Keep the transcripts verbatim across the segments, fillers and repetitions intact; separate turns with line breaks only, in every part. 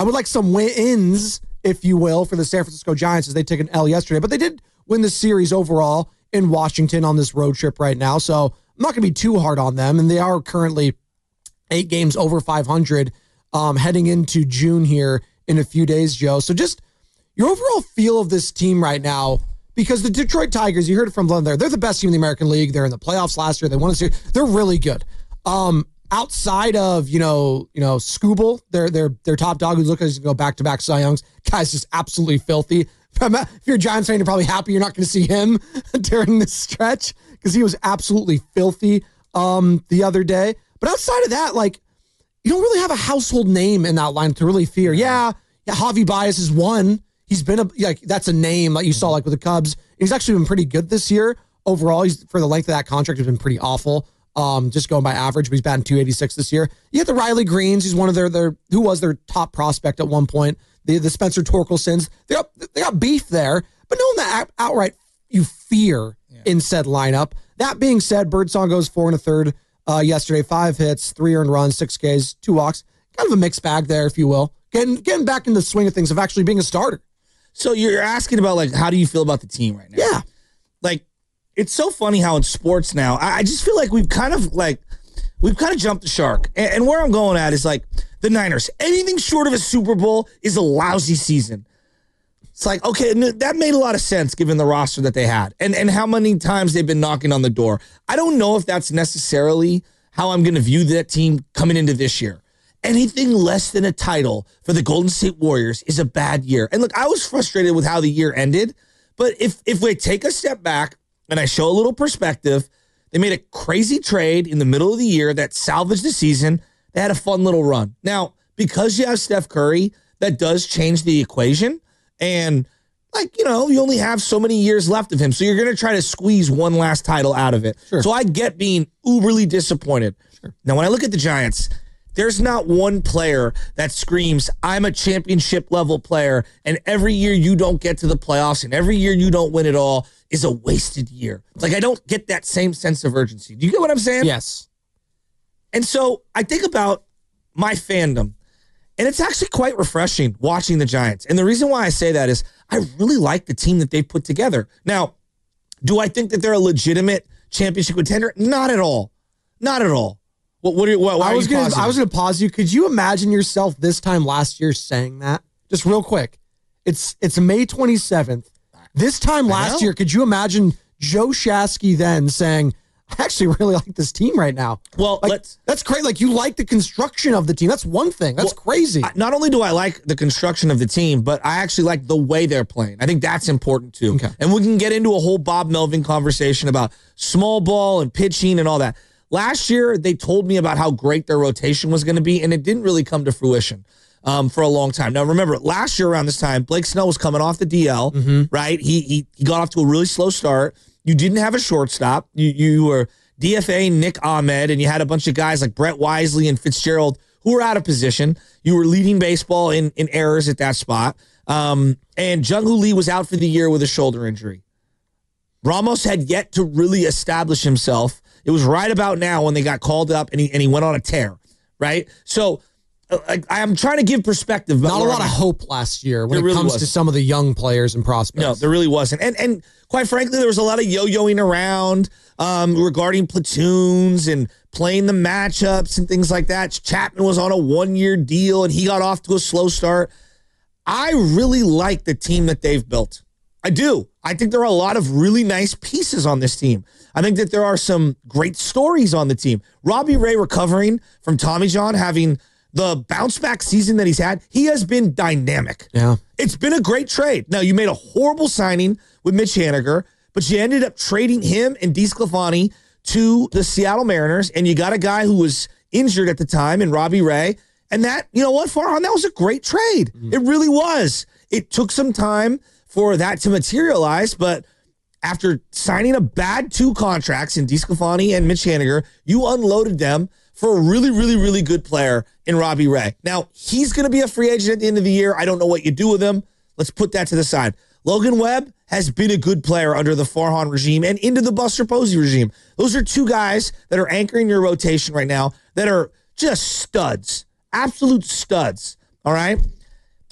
I would like some wins, if you will, for the San Francisco Giants as they took an L yesterday. But they did win the series overall in Washington on this road trip right now. So I'm not going to be too hard on them. And they are currently eight games over five hundred um, heading into June here in a few days, Joe. So just your overall feel of this team right now, because the Detroit Tigers, you heard it from Glenn there, they're the best team in the American League. They're in the playoffs last year. They won a series. They're really good. Um, outside of, you know, you know, Skubal, their their their top dog who's looking to go back-to-back Cy Youngs. Guy's just absolutely filthy. If you're a Giants fan, you're probably happy you're not going to see him during this stretch because he was absolutely filthy um, the other day. But outside of that, like, you don't really have a household name in that lineup to really fear. Yeah, yeah, Javi Baez is one. He's been a like that's a name like you saw like with the Cubs. He's actually been pretty good this year overall. He's for the length of that contract has been pretty awful. Um, just going by average, but he's batting two eighty-six this year. You get the Riley Greens. He's one of their their who was their top prospect at one point. The the Spencer Torkelsons. They got they got beef there, but no one that outright you fear yeah. in said lineup. That being said, Birdsong goes four and a third uh, yesterday. Five hits, three earned runs, six Ks, two walks. Kind of a mixed bag there, if you will. Getting getting back in the swing of things of actually being a starter.
So you're asking about, like, how do you feel about the team right now?
Yeah.
Like, it's so funny how in sports now, I, I just feel like we've kind of, like, we've kind of jumped the shark. And, and where I'm going at is, like, the Niners. Anything short of a Super Bowl is a lousy season. It's like, okay, that made a lot of sense given the roster that they had and, and how many times they've been knocking on the door. I don't know if that's necessarily how I'm going to view that team coming into this year. Anything less than a title for the Golden State Warriors is a bad year. And look, I was frustrated with how the year ended, but if if we take a step back and I show a little perspective, they made a crazy trade in the middle of the year that salvaged the season. They had a fun little run. Now, because you have Steph Curry, that does change the equation. And, like, you know, you only have so many years left of him, so you're going to try to squeeze one last title out of it.
Sure.
So I get being uberly disappointed. Sure. Now, when I look at the Giants, there's not one player that screams, I'm a championship level player, and every year you don't get to the playoffs and every year you don't win it all is a wasted year. Like, I don't get that same sense of urgency. Do you get what I'm saying?
Yes.
And so I think about my fandom, and it's actually quite refreshing watching the Giants. And the reason why I say that is I really like the team that they've put together. Now, do I think that they're a legitimate championship contender? Not at all. Not at all. What, what, are, what why
I was
going
to I was going to pause you. Could you imagine yourself this time last year saying that? Just real quick. It's it's May twenty-seventh. This time last year, could you imagine Joe Shasky then saying, I actually really like this team right now?
Well,
like,
let's,
that's great. Like, you like the construction of the team. That's one thing. That's well, crazy.
Not only do I like the construction of the team, but I actually like the way they're playing. I think that's important too.
Okay.
And we can get into a whole Bob Melvin conversation about small ball and pitching and all that. Last year, they told me about how great their rotation was going to be, and it didn't really come to fruition um, for a long time. Now, remember, last year around this time, Blake Snell was coming off the D L, mm-hmm. right? He, he he got off to a really slow start. You didn't have a shortstop. You, you were D F A Nick Ahmed, and you had a bunch of guys like Brett Wisely and Fitzgerald who were out of position. You were leading baseball in, in errors at that spot. Um, and Jung-Hoo Lee was out for the year with a shoulder injury. Ramos had yet to really establish himself. It was right about now when they got called up and he and he went on a tear, right? So uh, I, I'm trying to give perspective.
Not a lot of hope last year when it
really
comes
wasn't.
to some of the young players and prospects.
No, there really wasn't. And and quite frankly, there was a lot of yo-yoing around um, regarding platoons and playing the matchups and things like that. Chapman was on a one-year deal and he got off to a slow start. I really like the team that they've built. I do. I think there are a lot of really nice pieces on this team. I think that there are some great stories on the team. Robbie Ray recovering from Tommy John, having the bounce back season that he's had, he has been dynamic.
Yeah.
It's been a great trade. Now, you made a horrible signing with Mitch Haniger, but you ended up trading him and DeSclafani to the Seattle Mariners, and you got a guy who was injured at the time in Robbie Ray. And that, you know what, Farhan, that was a great trade. Mm-hmm. It really was. It took some time for that to materialize, but after signing a bad two contracts in DeSclafani and Mitch Haniger, you unloaded them for a really, really, really good player in Robbie Ray. Now, he's going to be a free agent at the end of the year. I don't know what you do with him. Let's put that to the side. Logan Webb has been a good player under the Farhan regime and into the Buster Posey regime. Those are two guys that are anchoring your rotation right now that are just studs, absolute studs, all right?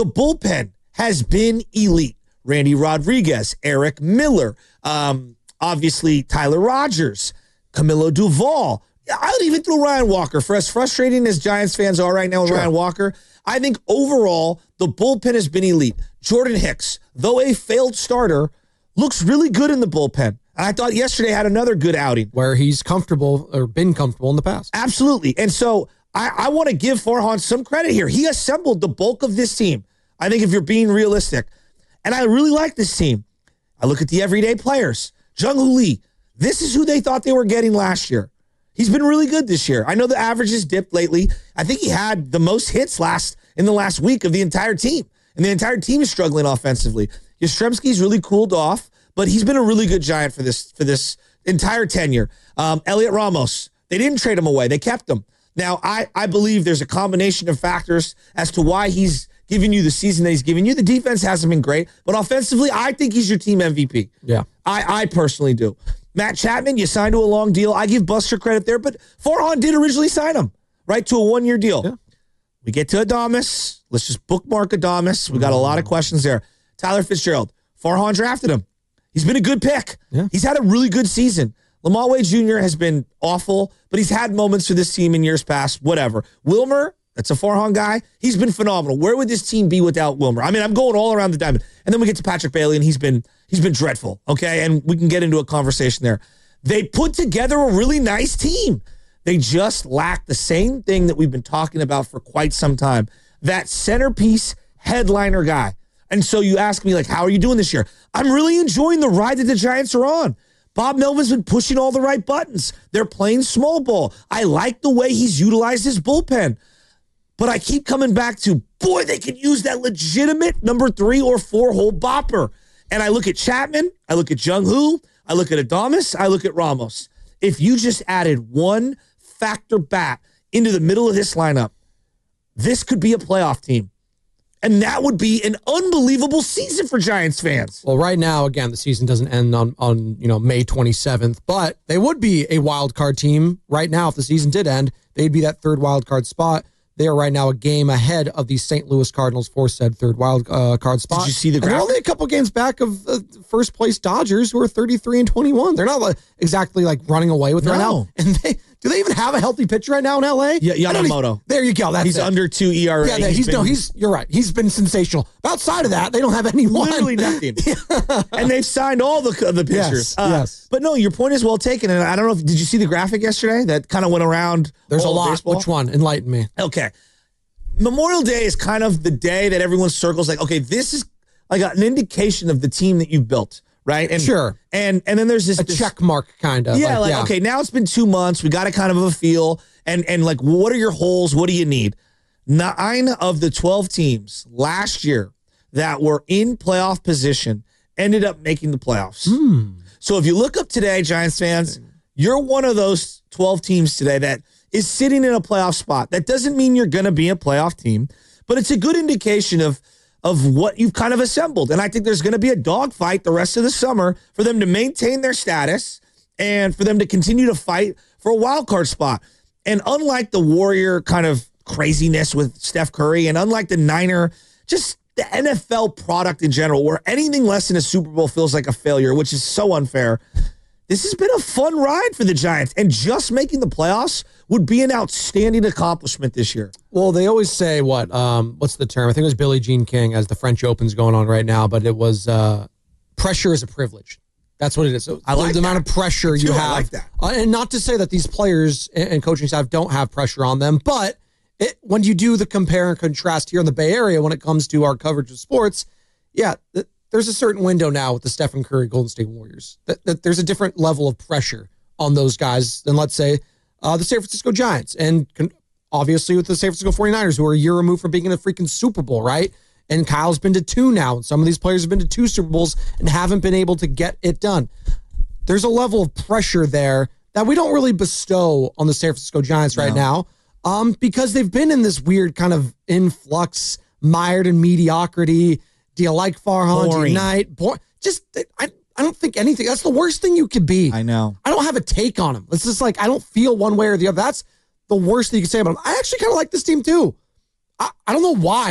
the bullpen has been elite. Randy Rodriguez, Eric Miller, um, obviously Tyler Rogers, Camilo Duvall. I would even throw Ryan Walker. For as frustrating as Giants fans are right now with sure. Ryan Walker, I think overall the bullpen has been elite. Jordan Hicks, though a failed starter, looks really good in the bullpen. And I thought yesterday had another good outing.
Where he's comfortable or been comfortable in the past.
Absolutely. And so I, I want to give Farhan some credit here. He assembled the bulk of this team. I think if you're being realistic. And I really like this team. I look at the everyday players. Jung-Hoo Lee, this is who they thought they were getting last year. He's been really good this year. I know the average has dipped lately. I think he had the most hits last in the last week of the entire team. And the entire team is struggling offensively. Yastrzemski's really cooled off, but he's been a really good Giant for this for this entire tenure. Um, Elliot Ramos, they didn't trade him away. They kept him. Now, I, I believe there's a combination of factors as to why he's giving you the season that he's giving you. The defense hasn't been great, but offensively, I think he's your team M V P.
Yeah.
I, I personally do. Matt Chapman, you signed to a long deal. I give Buster credit there, but Farhan did originally sign him, right, to a one-year deal. Yeah. We get to Adames. Let's just bookmark Adames. We got a lot of questions there. Tyler Fitzgerald. Farhan drafted him. He's been a good pick.
Yeah.
He's had a really good season. Lamont Wade Junior has been awful, but he's had moments for this team in years past. Whatever. Wilmer, that's a Farhan guy. He's been phenomenal. Where would this team be without Wilmer? I mean, I'm going all around the diamond. And then we get to Patrick Bailey, and he's been he's been dreadful, okay? And we can get into a conversation there. They put together a really nice team. They just lack the same thing that we've been talking about for quite some time, that centerpiece headliner guy. And so you ask me, like, how are you doing this year? I'm really enjoying the ride that the Giants are on. Bob Melvin's been pushing all the right buttons. They're playing small ball. I like the way he's utilized his bullpen. But I keep coming back to, boy, they could use that legitimate number three or four hole bopper. And I look at Chapman, I look at Jung-Hoo, I look at Adames, I look at Ramos. If you just added one factor bat into the middle of this lineup, this could be a playoff team. And that would be an unbelievable season for Giants fans.
Well, right now, again, the season doesn't end on, on you know May twenty-seventh, but they would be a wild card team right now. If the season did end, they'd be that third wild card spot. They are right now a game ahead of the Saint Louis Cardinals for said third wild uh, card spot.
Did you see the graphic?
And they're only a couple games back of uh, first place Dodgers, who are thirty-three and twenty-one. They're not like, exactly like running away with it
no.
right now. And they do they even have a healthy pitcher right now in L A?
Yeah, Yamamoto.
There you go. That's
he's
it.
under two E R A.
Yeah, he's, he's been, no, he's. You're right. He's been sensational. Outside of that, they don't have anyone.
Literally nothing. Yeah. And they've signed all the the pitchers.
Yes, uh, yes.
But no, your point is well taken. And I don't know if did you see the graphic yesterday that kind of went around?
There's a lot.
Baseball?
Which one? Enlighten me.
Okay. Memorial Day is kind of the day that everyone circles like, okay, this is like an indication of the team that you've built, right? And
sure.
And and then there's this
a
this,
check mark kind of.
Yeah,
like,
like
yeah.
okay, now it's been two months. We got a kind of a feel. And and like, what are your holes? What do you need? Nine of the twelve teams last year that were in playoff position ended up making the playoffs.
Hmm.
So if you look up today, Giants fans, you're one of those twelve teams today that is sitting in a playoff spot. That doesn't mean you're going to be a playoff team, but it's a good indication of, of what you've kind of assembled. And I think there's going to be a dogfight the rest of the summer for them to maintain their status and for them to continue to fight for a wild card spot. And unlike the Warrior kind of craziness with Steph Curry, and unlike the Niner, just the N F L product in general, where anything less than a Super Bowl feels like a failure, which is so unfair. This has been a fun ride for the Giants, and just making the playoffs would be an outstanding accomplishment this year.
Well, they always say what? Um, what's the term? I think it was Billie Jean King as the French Open's going on right now, but it was uh, pressure is a privilege. That's what it is. So
I like
the
that.
amount of pressure you
Too,
have,
I like that.
Uh, and not to say that these players and coaching staff don't have pressure on them, but it, when you do the compare and contrast here in the Bay Area when it comes to our coverage of sports, yeah. The, There's a certain window now with the Stephen Curry Golden State Warriors that, that there's a different level of pressure on those guys than, let's say, uh, the San Francisco Giants. And con- obviously with the San Francisco forty-niners, who are a year removed from being in a freaking Super Bowl, right? And Kyle's been to two now. And some of these players have been to two Super Bowls and haven't been able to get it done. There's a level of pressure there that we don't really bestow on the San Francisco Giants right no. now um, because they've been in this weird kind of influx, mired in mediocrity. Do you like Farhan? Do you not? Boy, just, I, I don't think anything. That's the worst thing you could be.
I know.
I don't have a take on him. It's just like, I don't feel one way or the other. That's the worst thing you can say about him. I actually kind of like this team too. I, I don't know why.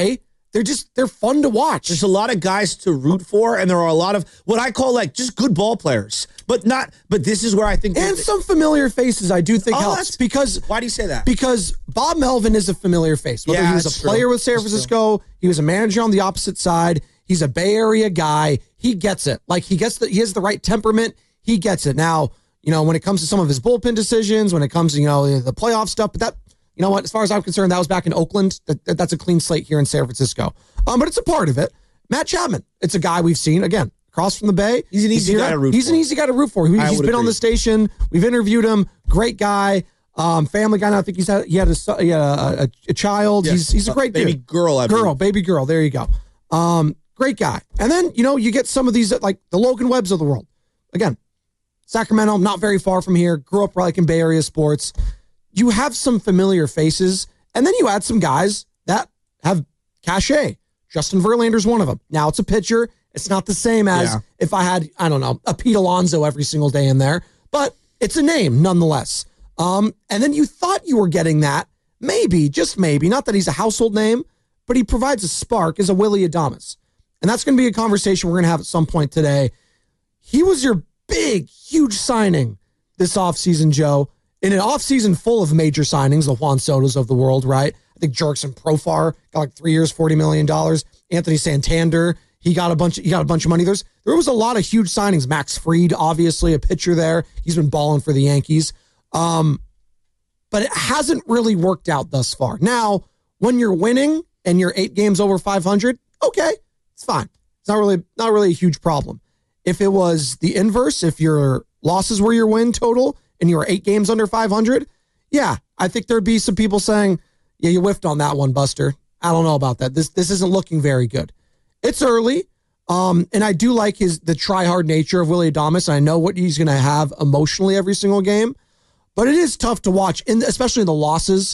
they're just, they're fun to watch.
There's a lot of guys to root for, and there are a lot of what I call like just good ball players. But not, but this is where I think.
And some familiar faces I do think
Oh,
helps
that's-
because.
Why do you say that?
Because Bob Melvin is a familiar face. Whether
Yeah,
he was
that's
a player
true.
with San
That's
Francisco, he was a manager on the opposite side. He's a Bay Area guy. He gets it. Like he gets the, he has the right temperament. He gets it. Now, you know, when it comes to some of his bullpen decisions, when it comes to, you know, the playoff stuff, but that, you know what, as far as I'm concerned, that was back in Oakland. That, that- that's a clean slate here in San Francisco. Um, but it's a part of it. Matt Chapman, it's a guy we've seen, again, across from the Bay.
He's an easy
here.
guy to root
He's
for.
an easy guy to root for. He,
I
he's
would
been on
agree.
the station. We've interviewed him. Great guy. Um, family guy. And I think he's had, he had a, son- he had a, a, a child.
Yes.
He's he's a great
baby
dude.
girl. I
Girl,
believe.
baby girl. There you go. Um, great guy. And then, you know, you get some of these, like the Logan Webbs of the world. Again, Sacramento, not very far from here. Grew up like in Bay Area sports. You have some familiar faces, and then you add some guys that have cachet. Justin Verlander's one of them. Now it's a pitcher. It's not the same as
Yeah.
if I had, I don't know, a Pete Alonso every single day in there, but it's a name nonetheless. Um, and then you thought you were getting that, maybe, just maybe, not that he's a household name, but he provides a spark, is a Willy Adames. And that's going to be a conversation we're going to have at some point today. He was your big, huge signing this offseason, Joe, in an offseason full of major signings, the Juan Sotos of the world, right? I think Jerkson Profar got like three years, forty million dollars. Anthony Santander, he got a bunch of, he got a bunch of money. There's, there was a lot of huge signings. Max Fried, obviously a pitcher there. He's been balling for the Yankees. Um, but it hasn't really worked out thus far. Now, when you're winning and you're eight games over five hundred, okay, it's fine. It's not really, not really a huge problem. If it was the inverse, if your losses were your win total and you were eight games under five hundred, yeah, I think there'd be some people saying, yeah, you whiffed on that one, Buster. I don't know about that. This this isn't looking very good. It's early, um, and I do like his the try-hard nature of Willy Adames. I know what he's going to have emotionally every single game, but it is tough to watch, in, especially in the losses,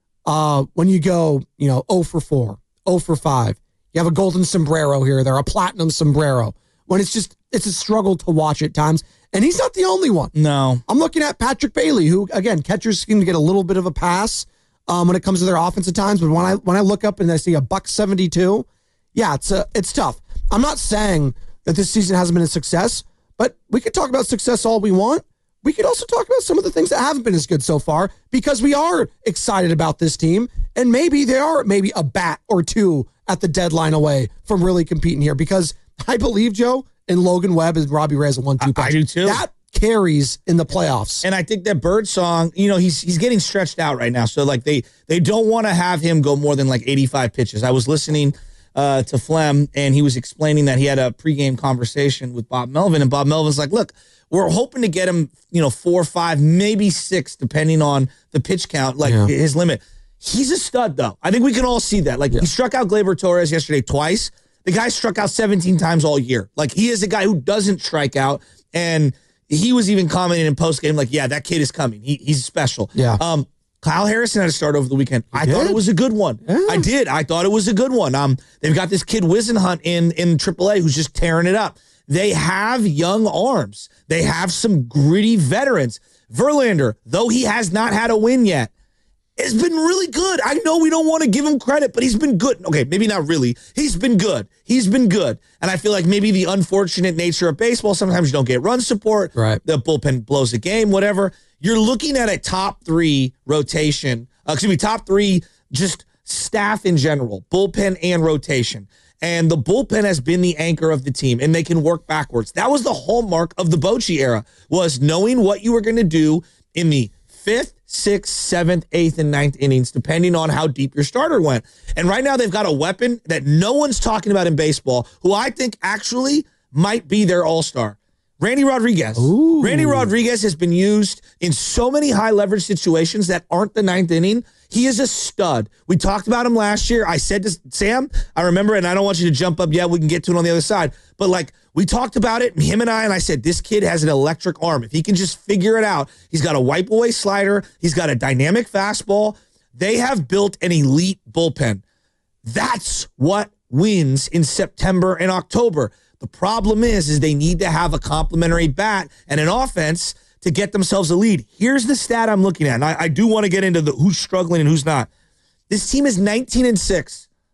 uh, when you go, you know, oh for four, oh for five. You have a golden sombrero here or there, a platinum sombrero. When it's just, it's a struggle to watch at times. And he's not the only one.
No.
I'm looking at Patrick Bailey, who, again, catchers seem to get a little bit of a pass um, when it comes to their offense at times. But when I when I look up and I see a buck seventy-two, yeah, it's a, it's tough. I'm not saying that this season hasn't been a success, but we could talk about success all we want. We could also talk about some of the things that haven't been as good so far because we are excited about this team. And maybe they are maybe a bat or two at the deadline away from really competing here because I believe, Joe, in Logan Webb and Robbie Ray as a one two punch.
I do too.
That carries in the playoffs.
And I think that Birdsong, you know, he's he's getting stretched out right now. So like they they don't want to have him go more than like eighty-five pitches. I was listening uh, to Flem and he was explaining that he had a pregame conversation with Bob Melvin, and Bob Melvin's like, look, we're hoping to get him, you know, four, five, maybe six, depending on the pitch count, like
Yeah.
his limit. He's a stud, though. I think we can all see that. Like
Yeah.
he struck out Gleyber Torres yesterday twice. The guy struck out seventeen times all year. Like he is a guy who doesn't strike out, and he was even commenting in post game, like, "Yeah, that kid is coming. He, he's special."
Yeah.
Um, Kyle Harrison had a start over the weekend. I
did?
thought it was a good one.
Yeah.
I did. I thought it was a good one. Um, they've got this kid Wisenhunt in in triple A who's just tearing it up. They have young arms. They have some gritty veterans. Verlander, though he has not had a win yet, has been really good. I know we don't want to give him credit, but he's been good. Okay, maybe not really. He's been good. He's been good. And I feel like maybe the unfortunate nature of baseball, sometimes you don't get run support.
Right.
The bullpen blows the game, whatever. You're looking at a top three rotation, uh, excuse me, top three just staff in general, bullpen and rotation. And the bullpen has been the anchor of the team, and they can work backwards. That was the hallmark of the Bochy era, was knowing what you were going to do in the fifth, sixth, seventh, eighth, and ninth innings, depending on how deep your starter went. And right now they've got a weapon that no one's talking about in baseball, who I think actually might be their all-star. Randy Rodriguez.
Ooh.
Randy Rodriguez has been used in so many high-leverage situations that aren't the ninth inning. He is a stud. We talked about him last year. I said to Sam, I remember, and I don't want you to jump up yet. We can get to it on the other side. But, like, we talked about it, him and I, and I said, this kid has an electric arm. If he can just figure it out, he's got a wipe-away slider. He's got a dynamic fastball. They have built an elite bullpen. That's what wins in September and October. The problem is, is they need to have a complementary bat and an offense to get themselves a lead. Here's the stat I'm looking at, and I, I do want to get into the who's struggling and who's not. This team is nineteen and six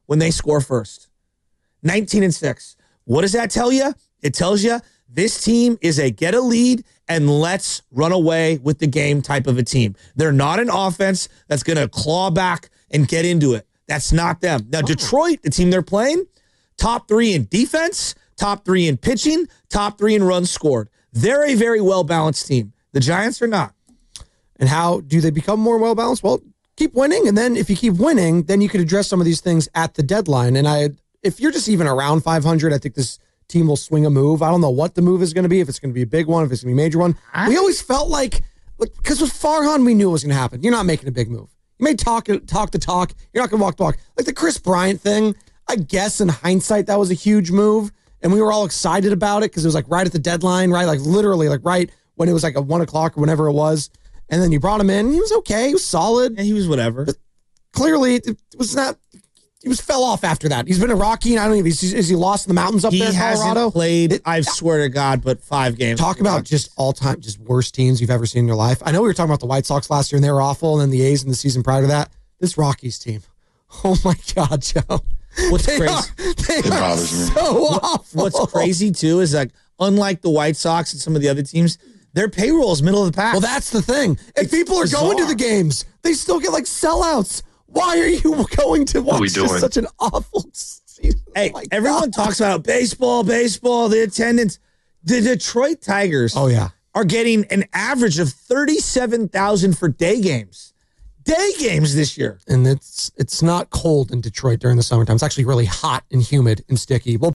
when they score first. nineteen and six. What does that tell you? It tells you this team is a get a lead and let's run away with the game type of a team. They're not an offense that's going to claw back and get into it. That's not them. Now, Detroit, the team they're playing, top three in defense, top three in pitching, top three in runs scored. They're a very well-balanced team. The Giants are not.
And how do they become more well-balanced? Well, keep winning. And then if you keep winning, then you could address some of these things at the deadline. And I, if you're just even around five hundred, I think this team will swing a move. I don't know what the move is going to be, if it's going to be a big one, if it's going to be a major one. I, we always felt like, because with Farhan, we knew it was going to happen. You're not making a big move. You may talk, talk the talk. You're not going to walk the walk. Like the Chris Bryant thing, I guess in hindsight, that was a huge move. And we were all excited about it because it was like right at the deadline, right? Like literally like right when it was like a one o'clock or whenever it was. And then you brought him in. He was okay. He was solid.
And he was whatever.
But clearly, it was not... He was fell off after that. He's been a Rocky, and I don't know if he's is he lost in the mountains up
he
there in Colorado.
Hasn't played, it, I swear to God, but five games.
Talk about just all-time, just worst teams you've ever seen in your life. I know we were talking about the White Sox last year, and they were awful, and then the A's in the season prior to that. This Rockies team. Oh, my God, Joe.
What's
they
crazy?
Are, they it are so awful.
What's crazy, too, is like, unlike the White Sox and some of the other teams, their payroll is middle of the pack.
Well, that's the thing. If it's people are bizarre. Going to the games, they still get, like, sellouts. Why are you going to watch just such an awful season?
Hey,
oh
everyone talks about baseball, baseball, the attendance. The Detroit Tigers
oh, yeah.
are getting an average of thirty-seven thousand for day games. Day games this year.
And it's it's not cold in Detroit during the summertime. It's actually really hot and humid and sticky. Well,